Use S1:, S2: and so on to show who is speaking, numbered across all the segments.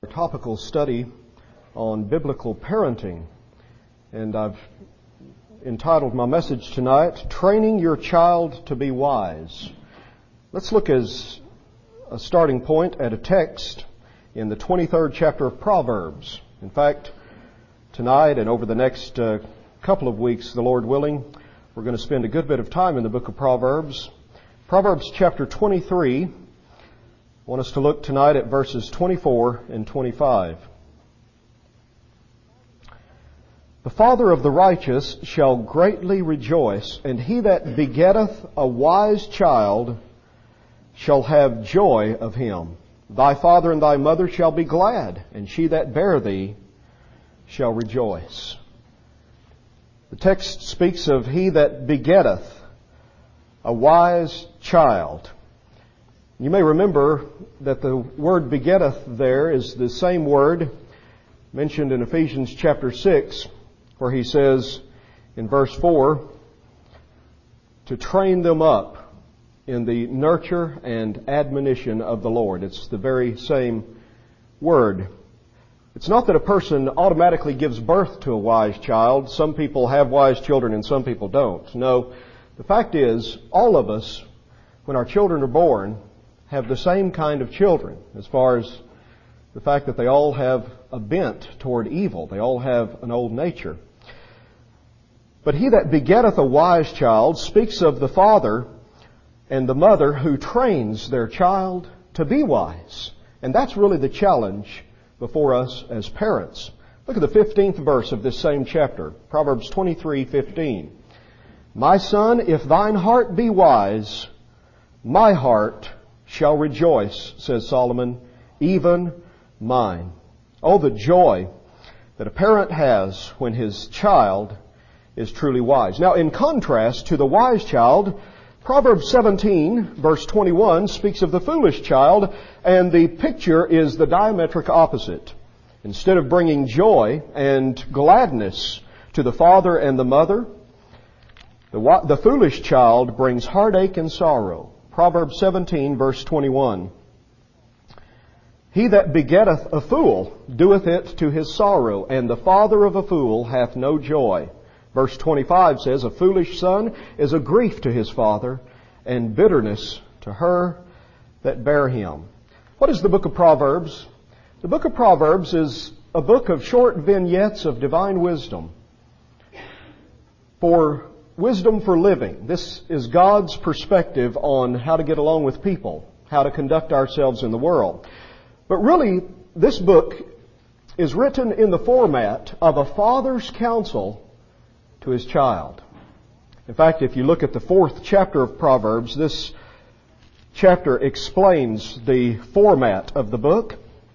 S1: Topical study on biblical parenting, and I've entitled my message tonight, Training Your Child to Be Wise. Let's look as a starting point at a text in the 23rd chapter of Proverbs. In fact, tonight and over the next couple of weeks, the Lord willing, we're going to spend a good bit of time in the book of Proverbs. Proverbs chapter 23. I want us to look tonight at verses 24 and 25. The father of the righteous shall greatly rejoice, and he that begetteth a wise child shall have joy of him. Thy father and thy mother shall be glad, and she that bare thee shall rejoice. The text speaks of he that begetteth a wise child. You may remember that the word begetteth there is the same word mentioned in Ephesians chapter 6, where he says in verse 4, to train them up in the nurture and admonition of the Lord. It's the very same word. It's not that a person automatically gives birth to a wise child. Some people have wise children and some people don't. No, the fact is, all of us, when our children are born, have the same kind of children as far as the fact that they all have a bent toward evil. They all have an old nature. But he that begetteth a wise child speaks of the father and the mother who trains their child to be wise. And that's really the challenge before us as parents. Look at the 15th verse of this same chapter, Proverbs 23:15. My son, if thine heart be wise, my heart shall rejoice, says Solomon, even mine. Oh, the joy that a parent has when his child is truly wise. Now, in contrast to the wise child, Proverbs 17, verse 21, speaks of the foolish child, and the picture is the diametric opposite. Instead of bringing joy and gladness to the father and the mother, the foolish child brings heartache and sorrow. Proverbs 17, verse 21. He that begetteth a fool doeth it to his sorrow, and the father of a fool hath no joy. Verse 25 says, a foolish son is a grief to his father, and bitterness to her that bare him. What is the book of Proverbs? The book of Proverbs is a book of short vignettes of divine wisdom. Wisdom for living. This is God's perspective on how to get along with people, how to conduct ourselves in the world. But really, this book is written in the format of a father's counsel to his child. In fact, if you look at the 4th chapter of Proverbs, this chapter explains the format of the book.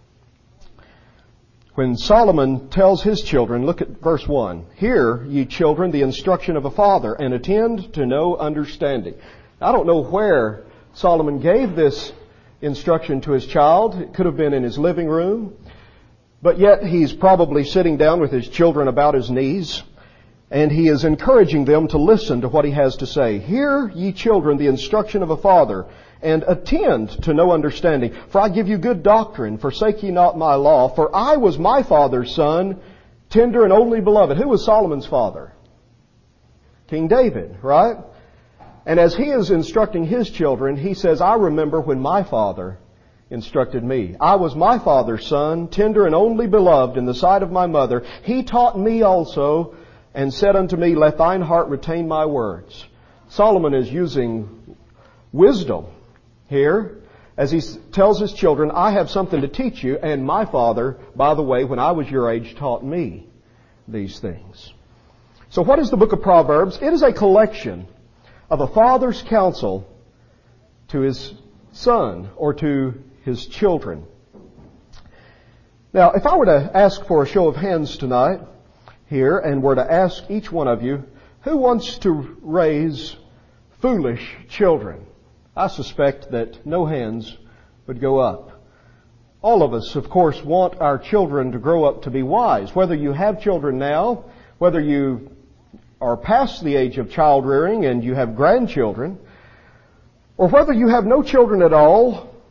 S1: When Solomon tells his children, look at verse 1. Hear, ye children, the instruction of a father, and attend to no understanding. I don't know where Solomon gave this instruction to his child. It could have been in his living room. But yet he's probably sitting down with his children about his knees, and he is encouraging them to listen to what he has to say. Hear, ye children, the instruction of a father, and attend to no understanding. For I give you good doctrine, forsake ye not my law. For I was my father's son, tender and only beloved. Who was Solomon's father? King David, right? And as he is instructing his children, he says, I remember when my father instructed me. I was my father's son, tender and only beloved in the sight of my mother. He taught me also, and said unto me, let thine heart retain my words. Solomon is using wisdom here as he tells his children, I have something to teach you, and my father, by the way, when I was your age, taught me these things. So what is the book of Proverbs? It is a collection of a father's counsel to his son or to his children. Now, if I were to ask for a show of hands tonight here and were to ask each one of you, who wants to raise foolish children? I suspect that no hands would go up. All of us, of course, want our children to grow up to be wise. Whether you have children now, whether you are past the age of child rearing and you have grandchildren, or whether you have no children at all,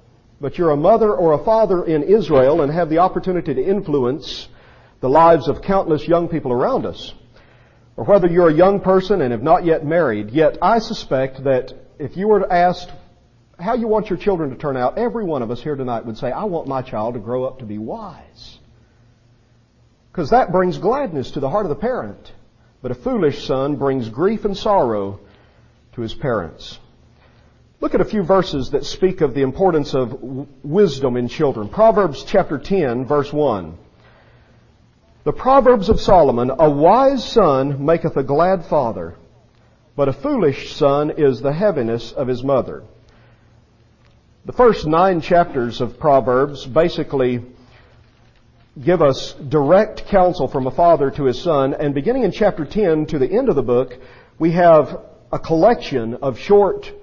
S1: but you're a mother or a father in Israel and have the opportunity to influence the lives of countless young people around us, or whether you're a young person and have not yet married, yet I suspect that if you were asked how you want your children to turn out, every one of us here tonight would say, I want my child to grow up to be wise. Because that brings gladness to the heart of the parent. But a foolish son brings grief and sorrow to his parents. Look at a few verses that speak of the importance of wisdom in children. Proverbs chapter 10, verse 1. The Proverbs of Solomon, a wise son maketh a glad father, but a foolish son is the heaviness of his mother. The first 9 chapters of Proverbs basically give us direct counsel from a father to his son, and beginning in chapter 10 to the end of the book, we have a collection of short,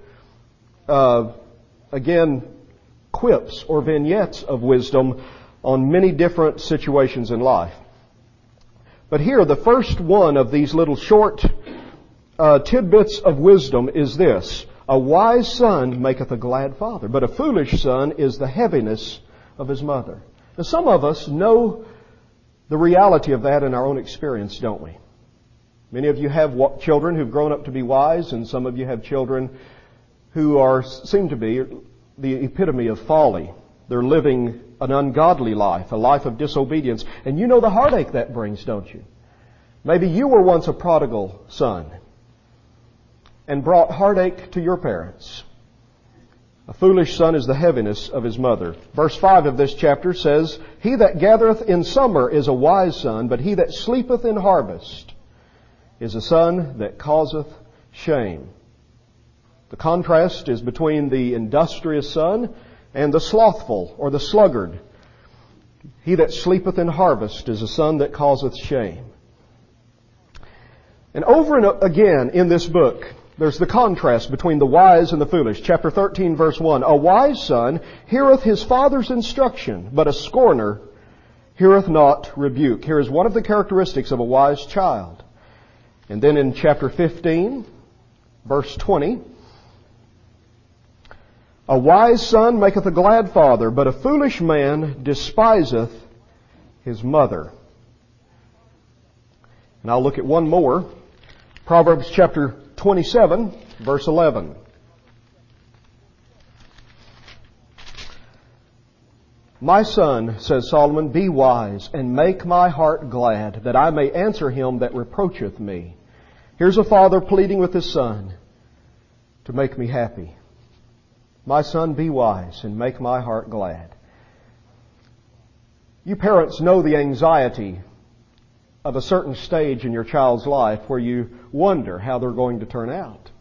S1: quips or vignettes of wisdom on many different situations in life. But here, the first one of these little short tidbits of wisdom is this. A wise son maketh a glad father, but a foolish son is the heaviness of his mother. Now, some of us know the reality of that in our own experience, don't we? Many of you have children who've grown up to be wise, and some of you have children who seem to be the epitome of folly. They're living an ungodly life, a life of disobedience. And you know the heartache that brings, don't you? Maybe you were once a prodigal son and brought heartache to your parents. A foolish son is the heaviness of his mother. Verse 5 of this chapter says, He that gathereth in summer is a wise son, but he that sleepeth in harvest is a son that causeth shame. The contrast is between the industrious son and the slothful or the sluggard. He that sleepeth in harvest is a son that causeth shame. And over and again in this book, there's the contrast between the wise and the foolish. Chapter 13, verse 1. A wise son heareth his father's instruction, but a scorner heareth not rebuke. Here is one of the characteristics of a wise child. And then in chapter 15, verse 20, a wise son maketh a glad father, but a foolish man despiseth his mother. And I'll look at one more. Proverbs chapter 27, verse 11. My son, says Solomon, be wise, and make my heart glad, that I may answer him that reproacheth me. Here's a father pleading with his son to make me happy. My son, be wise, and make my heart glad. You parents know the anxiety of a certain stage in your child's life where you wonder how they're going to turn out.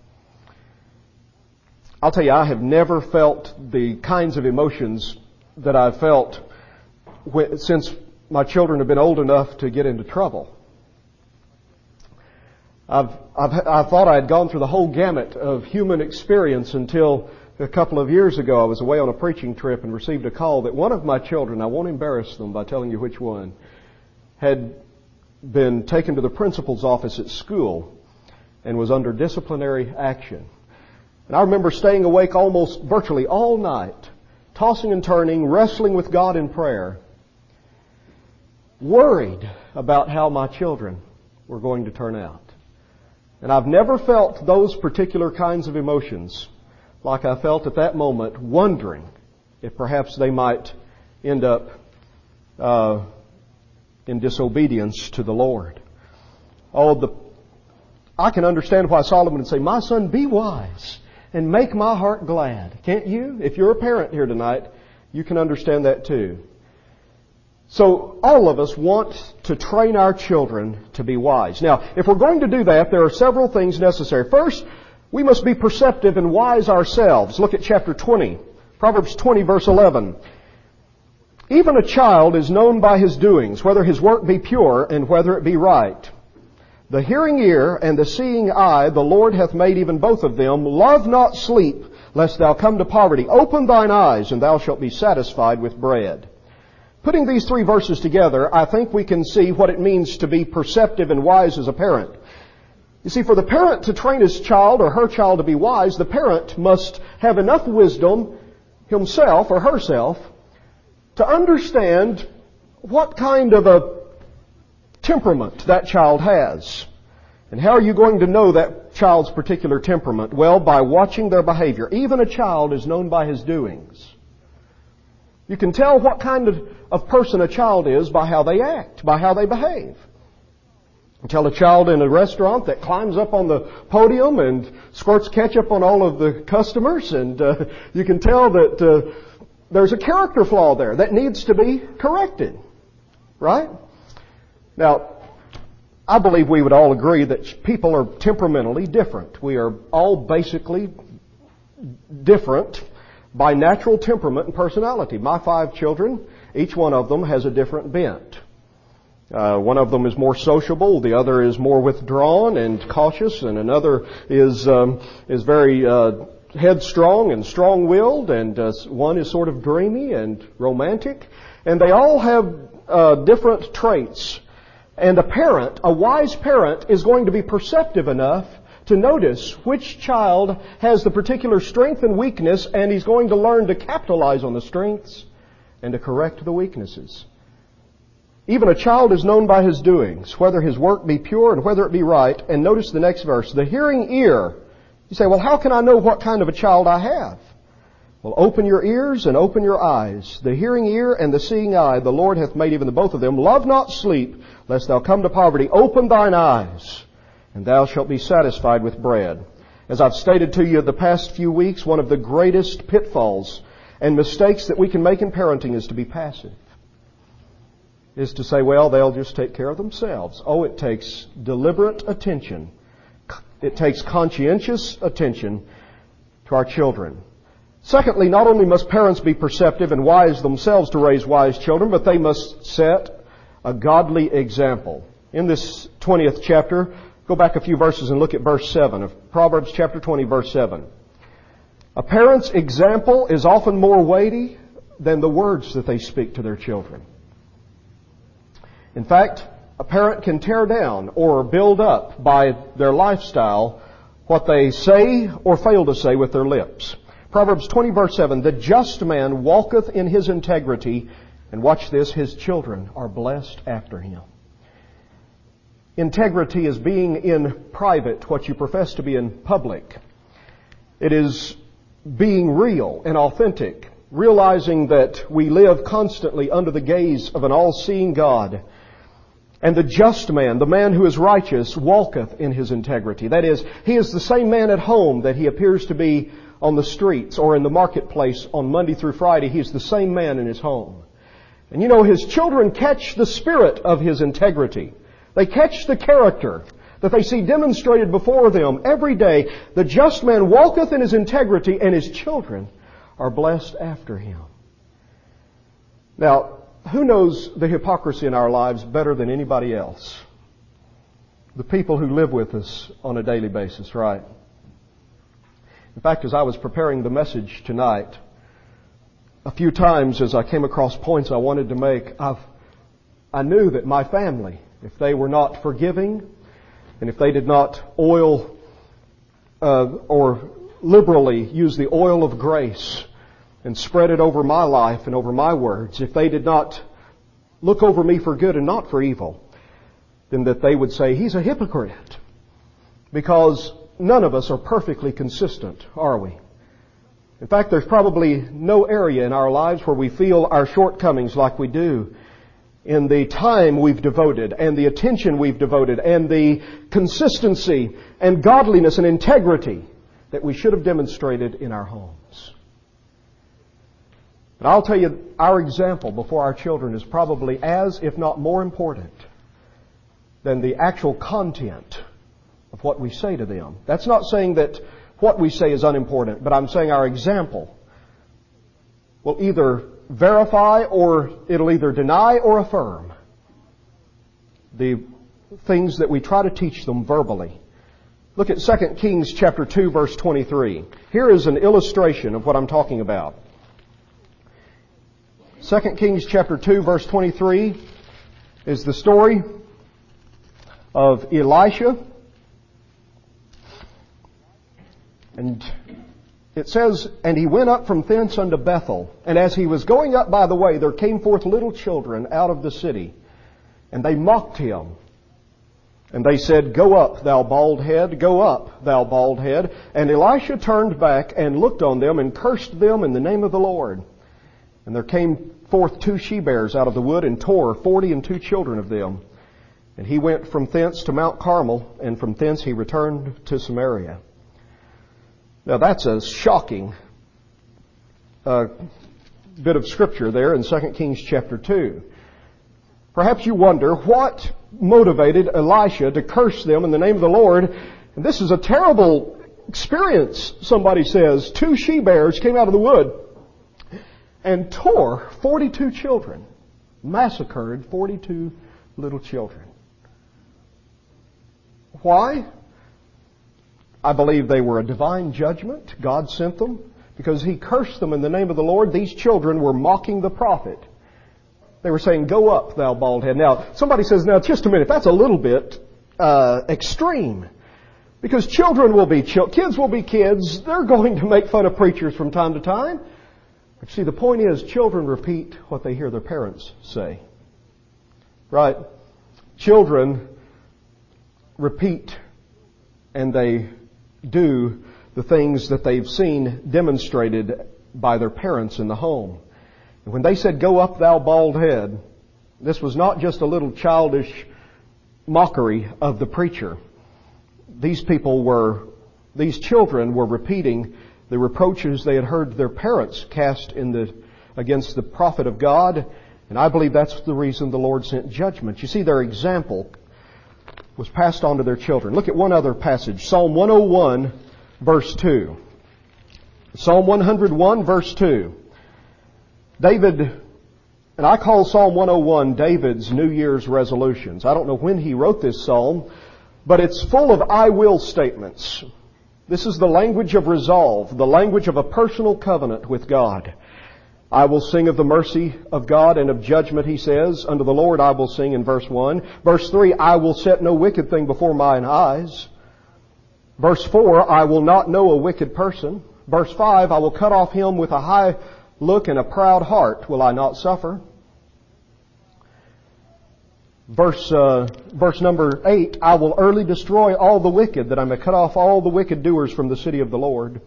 S1: I'll tell you, I have never felt the kinds of emotions that I've felt since my children have been old enough to get into trouble. I thought I had gone through the whole gamut of human experience until a couple of years ago I was away on a preaching trip and received a call that one of my children, I won't embarrass them by telling you which one, had been taken to the principal's office at school and was under disciplinary action. And I remember staying awake almost virtually all night, tossing and turning, wrestling with God in prayer, worried about how my children were going to turn out. And I've never felt those particular kinds of emotions like I felt at that moment, wondering if perhaps they might end up in disobedience to the Lord. I can understand why Solomon would say, my son, be wise and make my heart glad. Can't you? If you're a parent here tonight, you can understand that too. So all of us want to train our children to be wise. Now, if we're going to do that, there are several things necessary. First, we must be perceptive and wise ourselves. Look at chapter 20. Proverbs 20, verse 11. Even a child is known by his doings, whether his work be pure and whether it be right. The hearing ear and the seeing eye, the Lord hath made even both of them. Love not sleep, lest thou come to poverty. Open thine eyes, and thou shalt be satisfied with bread. Putting these 3 verses together, I think we can see what it means to be perceptive and wise as a parent. You see, for the parent to train his child or her child to be wise, the parent must have enough wisdom himself or herself to understand what kind of a temperament that child has. And how are you going to know that child's particular temperament? Well, by watching their behavior. Even a child is known by his doings. You can tell what kind of person a child is by how they act, by how they behave. You tell a child in a restaurant that climbs up on the podium and squirts ketchup on all of the customers, and you can tell that there's a character flaw there that needs to be corrected. Right? Now, I believe we would all agree that people are temperamentally different. We are all basically different by natural temperament and personality. My 5 children, each one of them has a different bent. One of them is more sociable, the other is more withdrawn and cautious, and another is very headstrong and strong-willed, and one is sort of dreamy and romantic. And they all have different traits. And a wise parent, is going to be perceptive enough to notice which child has the particular strength and weakness, and he's going to learn to capitalize on the strengths and to correct the weaknesses. Even a child is known by his doings, whether his work be pure and whether it be right. And notice the next verse, the hearing ear. You say, well, how can I know what kind of a child I have? Well, open your ears and open your eyes. The hearing ear and the seeing eye, the Lord hath made even the both of them. Love not sleep, lest thou come to poverty. Open thine eyes, and thou shalt be satisfied with bread. As I've stated to you the past few weeks, one of the greatest pitfalls and mistakes that we can make in parenting is to be passive. Is to say, well, they'll just take care of themselves. Oh, it takes deliberate attention. It takes conscientious attention to our children. Secondly, not only must parents be perceptive and wise themselves to raise wise children, but they must set a godly example. In this 20th chapter, go back a few verses and look at verse 7 of Proverbs chapter 20, verse 7. A parent's example is often more weighty than the words that they speak to their children. In fact, a parent can tear down or build up by their lifestyle what they say or fail to say with their lips. Proverbs 20 verse 7, the just man walketh in his integrity, and watch this, his children are blessed after him. Integrity is being in private what you profess to be in public. It is being real and authentic, realizing that we live constantly under the gaze of an all-seeing God. And the just man, the man who is righteous, walketh in his integrity. That is, he is the same man at home that he appears to be on the streets or in the marketplace on Monday through Friday. He is the same man in his home. And you know, his children catch the spirit of his integrity. They catch the character that they see demonstrated before them every day. The just man walketh in his integrity, and his children are blessed after him. Now, who knows the hypocrisy in our lives better than anybody else? The people who live with us on a daily basis, right? In fact, as I was preparing the message tonight, a few times as I came across points I wanted to make, I knew that my family, if they were not forgiving, and if they did not oil or liberally use the oil of grace and spread it over my life and over my words, if they did not look over me for good and not for evil, then that they would say, he's a hypocrite. Because none of us are perfectly consistent, are we? In fact, there's probably no area in our lives where we feel our shortcomings like we do in the time we've devoted and the attention we've devoted and the consistency and godliness and integrity that we should have demonstrated in our homes. But I'll tell you, our example before our children is probably as, if not more important than the actual content of what we say to them. That's not saying that what we say is unimportant, but I'm saying our example will either verify or it'll either deny or affirm the things that we try to teach them verbally. Look at 2 Kings chapter 2 verse 23. Here is an illustration of what I'm talking about. 2 Kings chapter 2 verse 23 is the story of Elisha. And it says, "And he went up from thence unto Bethel. And as he was going up by the way, there came forth little children out of the city. And they mocked him. And they said, Go up, thou bald head, go up, thou bald head. And Elisha turned back and looked on them and cursed them in the name of the Lord. And there came forth 2 she-bears out of the wood and tore 42 children of them. And he went from thence to Mount Carmel, and from thence he returned to Samaria." Now that's a shocking bit of scripture there in 2 Kings chapter 2. Perhaps you wonder what motivated Elisha to curse them in the name of the Lord. And this is a terrible experience, somebody says. 2 she-bears came out of the wood and tore 42 children, massacred 42 little children. Why? I believe they were a divine judgment. God sent them because He cursed them in the name of the Lord. These children were mocking the prophet. They were saying, "Go up, thou bald head." Now, somebody says, now just a minute, that's a little bit extreme. Because children will be kids will be kids. They're going to make fun of preachers from time to time. But see, the point is, children repeat what they hear their parents say. Right? Children repeat and they do the things that they've seen demonstrated by their parents in the home. And when they said, "Go up, thou bald head," this was not just a little childish mockery of the preacher. These children were repeating the reproaches they had heard their parents cast against the prophet of God. And I believe that's the reason the Lord sent judgment. You see, their example was passed on to their children. Look at one other passage. Psalm 101, verse 2. Psalm 101, verse 2. David, and I call Psalm 101 David's New Year's resolutions. I don't know when he wrote this psalm, but it's full of "I will" statements. This is the language of resolve, the language of a personal covenant with God. "I will sing of the mercy of God and of judgment," he says. "Unto the Lord I will sing," in verse 1. Verse 3, "I will set no wicked thing before mine eyes." Verse 4, "I will not know a wicked person." Verse 5, "I will cut off him with a high look and a proud heart will I not suffer." Verse number 8, "I will early destroy all the wicked, that I may cut off all the wicked doers from the city of the Lord."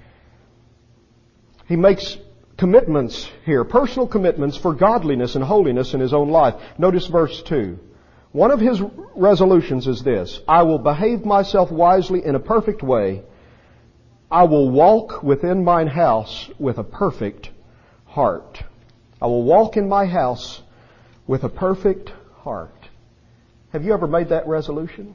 S1: He makes commitments here, personal commitments for godliness and holiness in his own life. Notice verse 2. One of his resolutions is this: "I will behave myself wisely in a perfect way. I will walk within mine house with a perfect heart." I will walk in my house with a perfect heart. Have you ever made that resolution?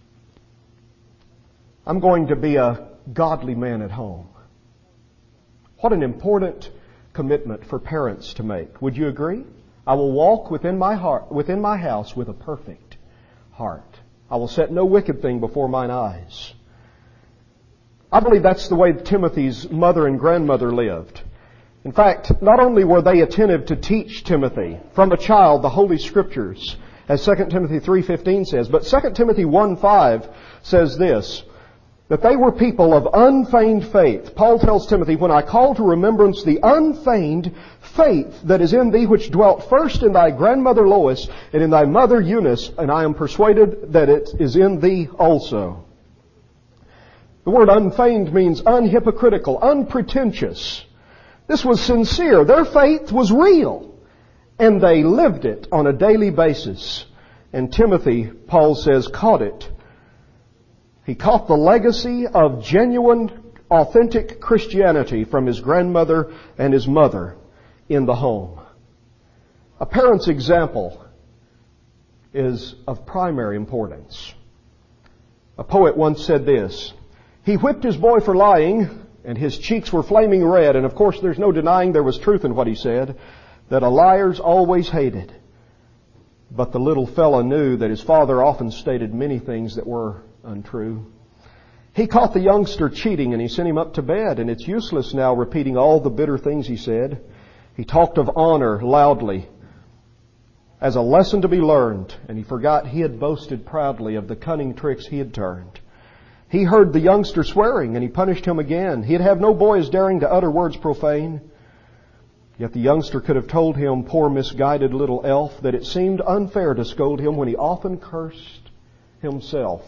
S1: I'm going to be a godly man at home. What an important commitment for parents to make. Would you agree? I will walk within my house with a perfect heart. I will set no wicked thing before mine eyes. I believe that's the way Timothy's mother and grandmother lived. In fact, not only were they attentive to teach Timothy from a child the Holy Scriptures, as 2 Timothy 3:15 says, but 2 Timothy 1:5 says this, that they were people of unfeigned faith. Paul tells Timothy, "When I call to remembrance the unfeigned faith that is in thee, which dwelt first in thy grandmother Lois and in thy mother Eunice, and I am persuaded that it is in thee also." The word unfeigned means unhypocritical, unpretentious. This was sincere. Their faith was real. And they lived it on a daily basis. And Timothy, Paul says, caught it. He caught the legacy of genuine, authentic Christianity from his grandmother and his mother in the home. A parent's example is of primary importance. A poet once said this: "He whipped his boy for lying, and his cheeks were flaming red." And of course there's no denying there was truth in what he said, that a liar's always hated. But the little fella knew that his father often stated many things that were untrue. He caught the youngster cheating and he sent him up to bed, and it's useless now repeating all the bitter things he said. He talked of honor loudly as a lesson to be learned, and he forgot he had boasted proudly of the cunning tricks he had turned. He heard the youngster swearing, and he punished him again. He'd have no boys daring to utter words profane. Yet the youngster could have told him, poor misguided little elf, that it seemed unfair to scold him when he often cursed himself.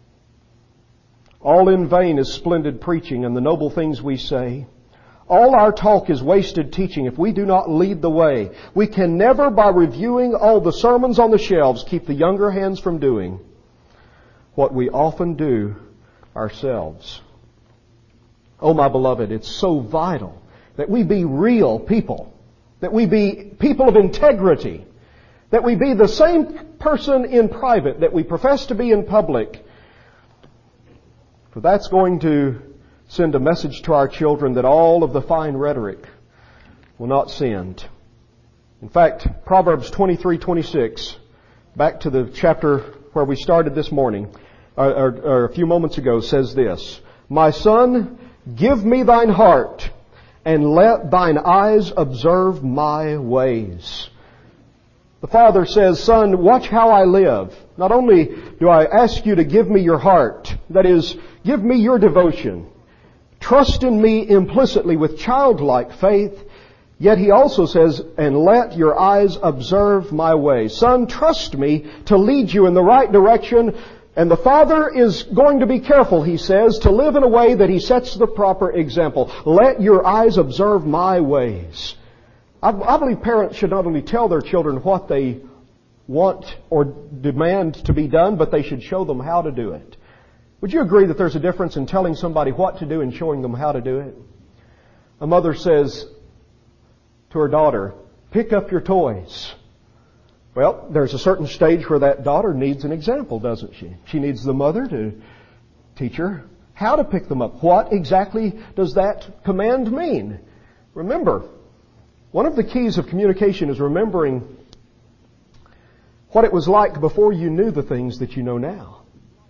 S1: All in vain is splendid preaching and the noble things we say. All our talk is wasted teaching if we do not lead the way. We can never, by reviewing all the sermons on the shelves, keep the younger hands from doing what we often do ourselves. Oh, my beloved, it's so vital that we be real people, that we be people of integrity, that we be the same person in private that we profess to be in public. For that's going to send a message to our children that all of the fine rhetoric will not send. In fact, Proverbs 23:26, back to the chapter where we started this morning, or a few moments ago, says this, My son, give me thine heart, and let thine eyes observe my ways. The father says, Son, watch how I live. Not only do I ask you to give me your heart, that is, give me your devotion. Trust in me implicitly with childlike faith. Yet he also says, and let your eyes observe my ways. Son, trust me to lead you in the right direction. And the father is going to be careful, he says, to live in a way that he sets the proper example. Let your eyes observe my ways. I believe parents should not only tell their children what they want or demand to be done, but they should show them how to do it. Would you agree that there's a difference in telling somebody what to do and showing them how to do it? A mother says to her daughter, pick up your toys. Well, there's a certain stage where that daughter needs an example, doesn't she? She needs the mother to teach her how to pick them up. What exactly does that command mean? Remember, one of the keys of communication is remembering what it was like before you knew the things that you know now.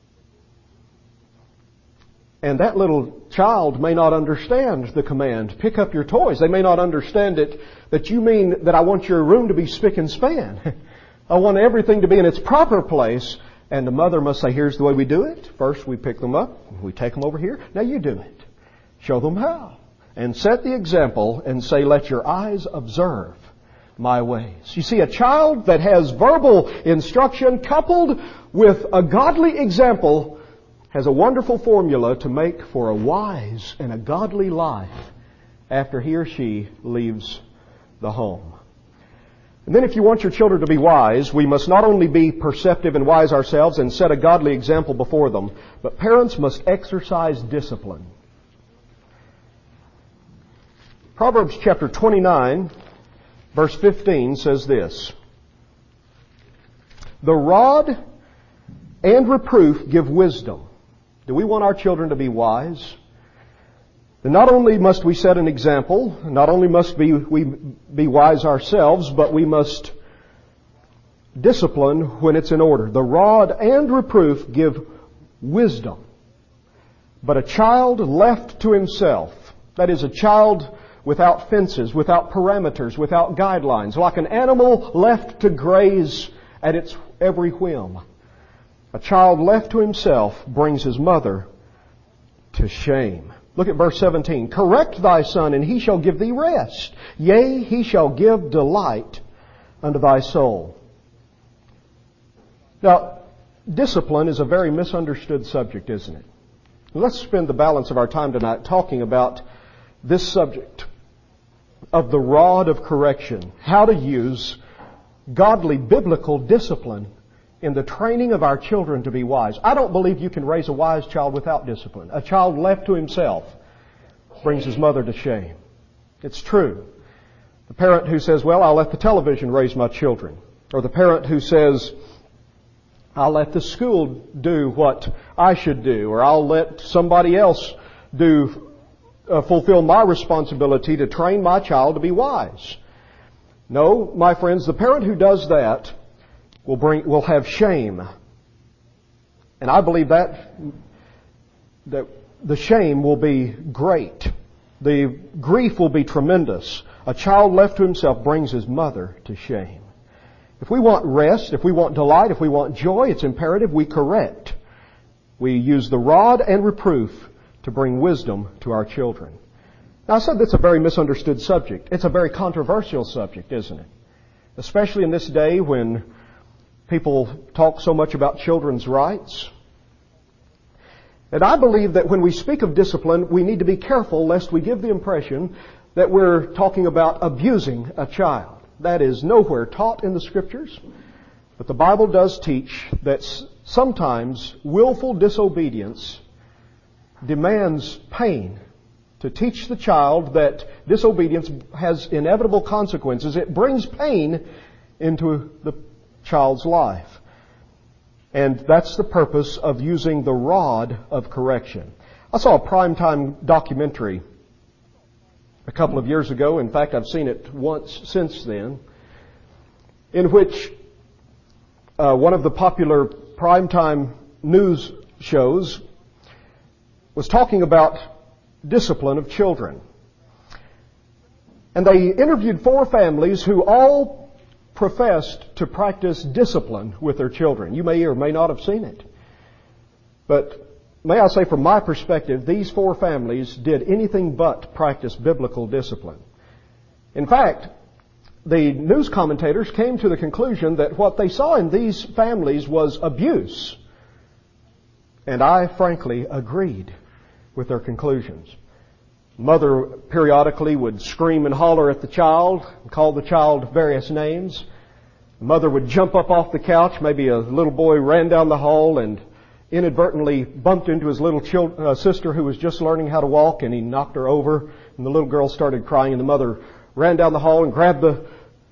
S1: And that little child may not understand the command, pick up your toys. They may not understand it, that you mean that I want your room to be spick and span. I want everything to be in its proper place. And the mother must say, here's the way we do it. First we pick them up, we take them over here. Now you do it. Show them how. And set the example and say, let your eyes observe my ways. You see, a child that has verbal instruction coupled with a godly example has a wonderful formula to make for a wise and a godly life after he or she leaves the home. And then if you want your children to be wise, we must not only be perceptive and wise ourselves and set a godly example before them, but parents must exercise discipline. Proverbs chapter 29, verse 15 says this, The rod and reproof give wisdom. Do we want our children to be wise? Then not only must we set an example, not only must we be wise ourselves, but we must discipline when it's in order. The rod and reproof give wisdom. But a child left to himself, that is, a child without fences, without parameters, without guidelines, like an animal left to graze at its every whim. A child left to himself brings his mother to shame. Look at verse 17. Correct thy son, and he shall give thee rest. Yea, he shall give delight unto thy soul. Now, discipline is a very misunderstood subject, isn't it? Let's spend the balance of our time tonight talking about this subject of the rod of correction. How to use godly biblical discipline in the training of our children to be wise. I don't believe you can raise a wise child without discipline. A child left to himself brings his mother to shame. It's true. The parent who says, well, I'll let the television raise my children. Or the parent who says, I'll let the school do what I should do. Or I'll let somebody else fulfill my responsibility to train my child to be wise. No, my friends, the parent who does that will have shame. And I believe that the shame will be great. The grief will be tremendous. A child left to himself brings his mother to shame. If we want rest, if we want delight, if we want joy, it's imperative we correct. We use the rod and reproof to bring wisdom to our children. Now, I said that's a very misunderstood subject. It's a very controversial subject, isn't it? Especially in this day when people talk so much about children's rights. And I believe that when we speak of discipline, we need to be careful lest we give the impression that we're talking about abusing a child. That is nowhere taught in the Scriptures. But the Bible does teach that sometimes willful disobedience demands pain. To teach the child that disobedience has inevitable consequences, it brings pain into the child's life. And that's the purpose of using the rod of correction. I saw a primetime documentary a couple of years ago. In fact, I've seen it once since then, in which one of the popular primetime news shows was talking about discipline of children. And they interviewed 4 families who all professed to practice discipline with their children. You may or may not have seen it. But may I say, from my perspective, these 4 families did anything but practice biblical discipline. In fact, the news commentators came to the conclusion that what they saw in these families was abuse. And I frankly agreed with their conclusions. Mother periodically would scream and holler at the child, and call the child various names. The mother would jump up off the couch. Maybe a little boy ran down the hall and inadvertently bumped into his little sister who was just learning how to walk, and he knocked her over, and the little girl started crying, and the mother ran down the hall and grabbed the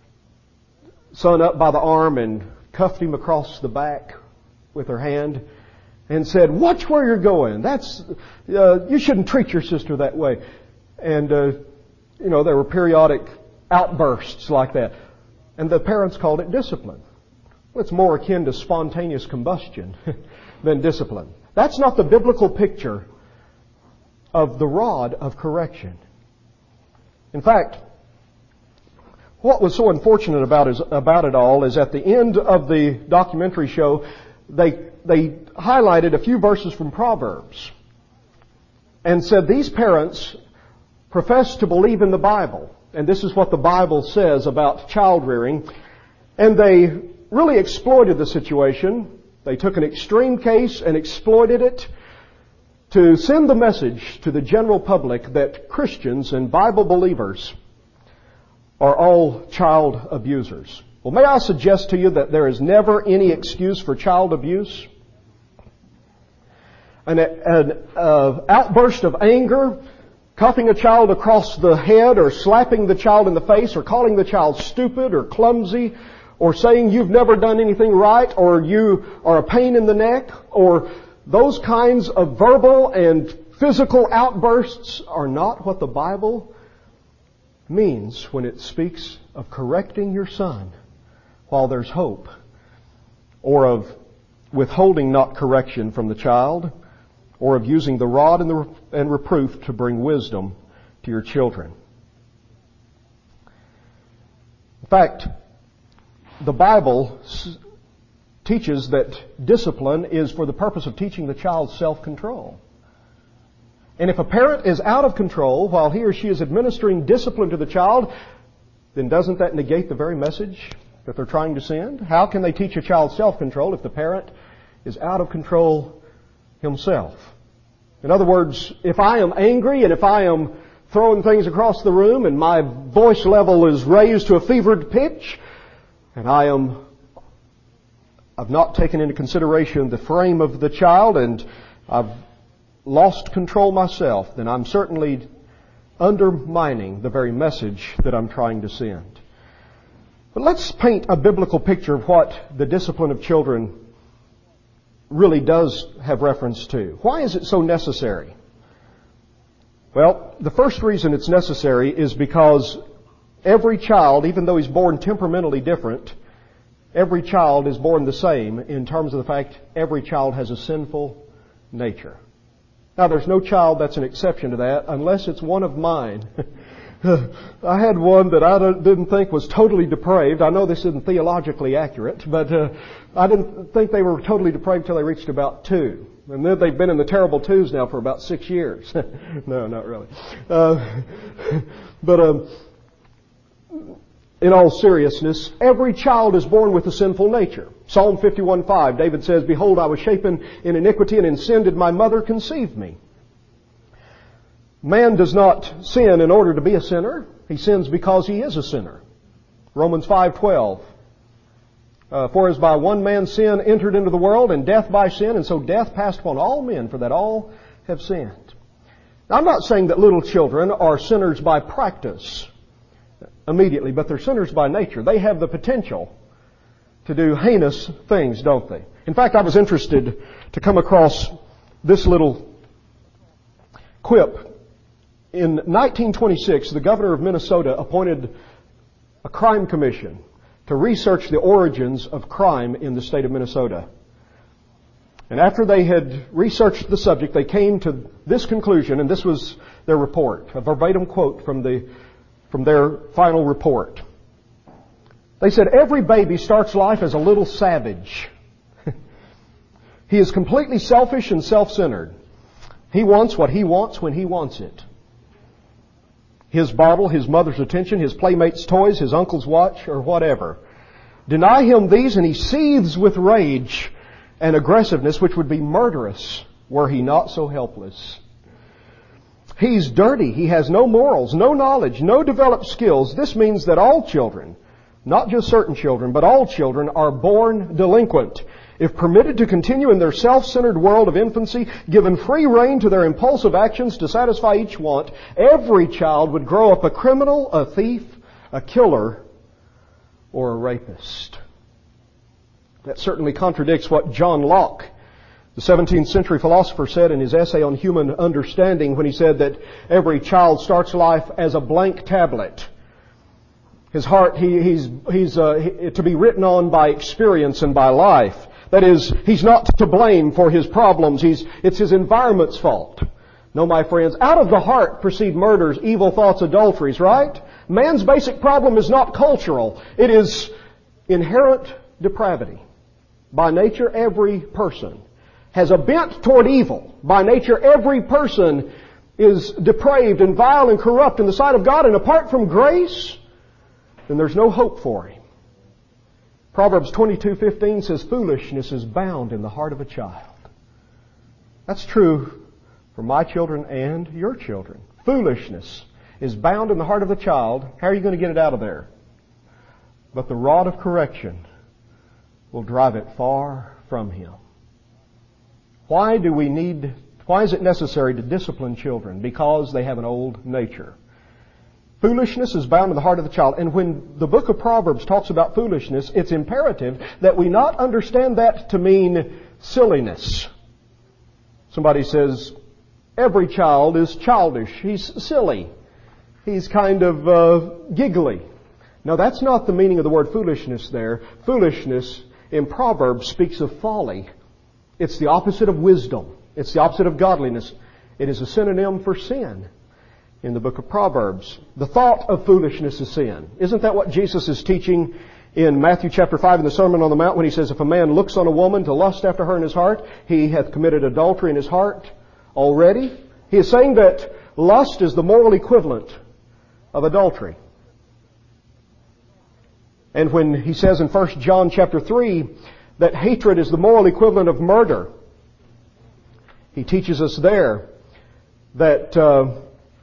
S1: son up by the arm and cuffed him across the back with her hand and said, "Watch where you're going. You shouldn't treat your sister that way." And, there were periodic outbursts like that. And the parents called it discipline. Well, it's more akin to spontaneous combustion than discipline. That's not the biblical picture of the rod of correction. In fact, what was so unfortunate about it all is at the end of the documentary show, they highlighted a few verses from Proverbs and said these parents profess to believe in the Bible, and this is what the Bible says about child rearing, and they really exploited the situation. They took an extreme case and exploited it to send the message to the general public that Christians and Bible believers are all child abusers. Well, may I suggest to you that there is never any excuse for child abuse? An outburst of anger, cuffing a child across the head, or slapping the child in the face, or calling the child stupid or clumsy, or saying you've never done anything right, or you are a pain in the neck, or those kinds of verbal and physical outbursts are not what the Bible means when it speaks of correcting your son while there's hope, or of withholding not correction from the child, or of using the rod and reproof to bring wisdom to your children. In fact, the Bible teaches that discipline is for the purpose of teaching the child self-control. And if a parent is out of control while he or she is administering discipline to the child, then doesn't that negate the very message that they're trying to send? How can they teach a child self-control if the parent is out of control himself? In other words, if I am angry and if I am throwing things across the room and my voice level is raised to a fevered pitch, and I've not taken into consideration the frame of the child, and I've lost control myself, then I'm certainly undermining the very message that I'm trying to send. But let's paint a biblical picture of what the discipline of children really does have reference to. Why is it so necessary? Well, the first reason it's necessary is because every child, even though he's born temperamentally different, every child is born the same in terms of the fact every child has a sinful nature. Now, there's no child that's an exception to that unless it's one of mine. I had one that I didn't think was totally depraved. I know this isn't theologically accurate, but I didn't think they were totally depraved till they reached about 2. And then they've been in the terrible twos now for about 6 years. No, not really. But in all seriousness, every child is born with a sinful nature. Psalm 51:5, David says, "Behold, I was shapen in iniquity, and in sin did my mother conceive me." Man does not sin in order to be a sinner. He sins because he is a sinner. Romans 5:12. For as by one man's sin entered into the world, and death by sin, and so death passed upon all men, for that all have sinned. Now, I'm not saying that little children are sinners by practice immediately, but they're sinners by nature. They have the potential to do heinous things, don't they? In fact, I was interested to come across this little quip. In 1926, the governor of Minnesota appointed a crime commission to research the origins of crime in the state of Minnesota. And after they had researched the subject, they came to this conclusion, and this was their report, a verbatim quote from their final report. They said, "Every baby starts life as a little savage. He is completely selfish and self-centered. He wants what he wants when he wants it. His bottle, his mother's attention, his playmates' toys, his uncle's watch, or whatever. Deny him these and he seethes with rage and aggressiveness which would be murderous were he not so helpless. He's dirty. He has no morals, no knowledge, no developed skills. This means that all children, not just certain children, but all children are born delinquent. If permitted to continue in their self-centered world of infancy, given free rein to their impulsive actions to satisfy each want, every child would grow up a criminal, a thief, a killer, or a rapist." That certainly contradicts what John Locke, the 17th century philosopher, said in his essay on human understanding when he said that every child starts life as a blank tablet. His heart, he's to be written on by experience and by life. That is, he's not to blame for his problems. It's his environment's fault. No, my friends, out of the heart proceed murders, evil thoughts, adulteries, right? Man's basic problem is not cultural. It is inherent depravity. By nature, every person has a bent toward evil. By nature, every person is depraved and vile and corrupt in the sight of God, and apart from grace, then there's no hope for him. Proverbs 22:15 says, "Foolishness is bound in the heart of a child." That's true for my children and your children. Foolishness is bound in the heart of the child. How are you going to get it out of there? But the rod of correction will drive it far from him. Why is it necessary to discipline children? Because they have an old nature. Foolishness is bound in the heart of the child. And when the book of Proverbs talks about foolishness, it's imperative that we not understand that to mean silliness. Somebody says, every child is childish. He's silly. He's kind of giggly. No, that's not the meaning of the word foolishness there. Foolishness in Proverbs speaks of folly. It's the opposite of wisdom. It's the opposite of godliness. It is a synonym for sin. In the book of Proverbs, the thought of foolishness is sin. Isn't that what Jesus is teaching in Matthew chapter 5 in the Sermon on the Mount when he says, if a man looks on a woman to lust after her in his heart, he hath committed adultery in his heart already? He is saying that lust is the moral equivalent of adultery. And when he says in 1 John chapter 3 that hatred is the moral equivalent of murder, he teaches us there that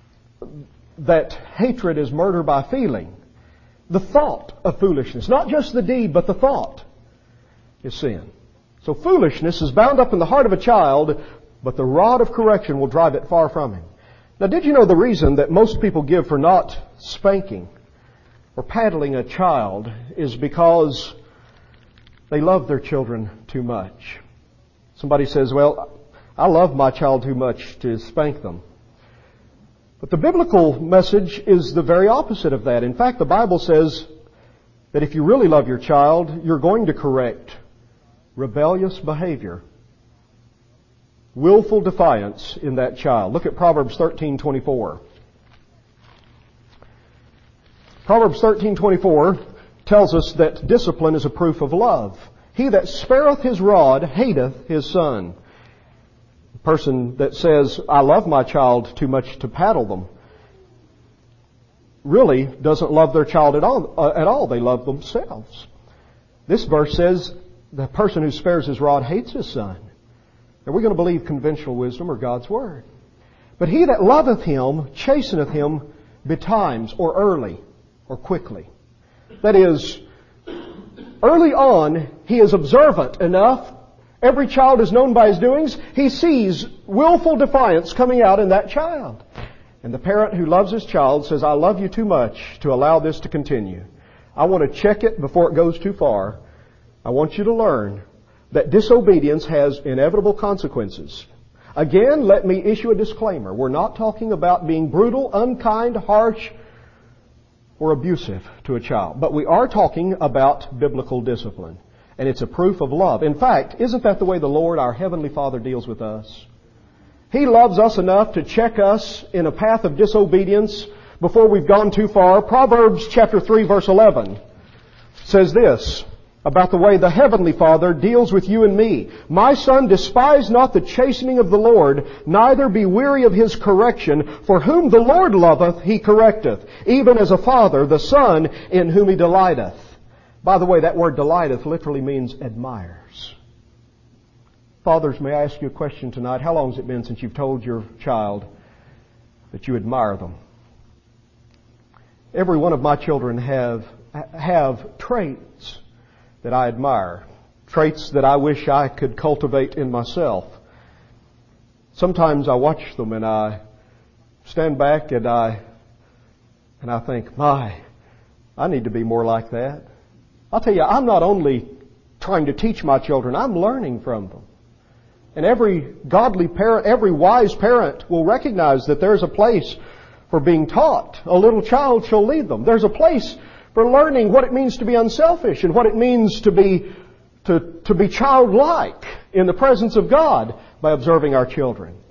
S1: hatred is murder by feeling. The thought of foolishness, not just the deed, but the thought, is sin. So foolishness is bound up in the heart of a child, but the rod of correction will drive it far from him. Now, did you know the reason that most people give for not spanking or paddling a child is because they love their children too much? Somebody says, well, I love my child too much to spank them. But the biblical message is the very opposite of that. In fact, the Bible says that if you really love your child, you're going to correct rebellious behavior, willful defiance in that child. Look at Proverbs 13:24. Proverbs 13:24 tells us that discipline is a proof of love. He that spareth his rod hateth his son. Person that says, I love my child too much to paddle them, really doesn't love their child at all. They love themselves. This verse says, the person who spares his rod hates his son. Are we going to believe conventional wisdom or God's Word? But he that loveth him chasteneth him betimes, or early, or quickly. That is, early on, he is observant enough. Every child is known by his doings. He sees willful defiance coming out in that child. And the parent who loves his child says, I love you too much to allow this to continue. I want to check it before it goes too far. I want you to learn that disobedience has inevitable consequences. Again, let me issue a disclaimer. We're not talking about being brutal, unkind, harsh, or abusive to a child. But we are talking about biblical discipline. And it's a proof of love. In fact, isn't that the way the Lord, our Heavenly Father, deals with us? He loves us enough to check us in a path of disobedience before we've gone too far. Proverbs chapter 3, verse 11 says this about the way the Heavenly Father deals with you and me. My son, despise not the chastening of the Lord, neither be weary of His correction. For whom the Lord loveth, He correcteth, even as a father the son in whom He delighteth. By the way, that word delighteth literally means admires. Fathers, may I ask you a question tonight? How long has it been since you've told your child that you admire them? Every one of my children have traits that I admire, traits that I wish I could cultivate in myself. Sometimes I watch them and I stand back and I think, I need to be more like that. I'll tell you, I'm not only trying to teach my children, I'm learning from them. And every godly parent, every wise parent will recognize that there's a place for being taught. A little child shall lead them. There's a place for learning what it means to be unselfish and what it means to be childlike in the presence of God by observing our children.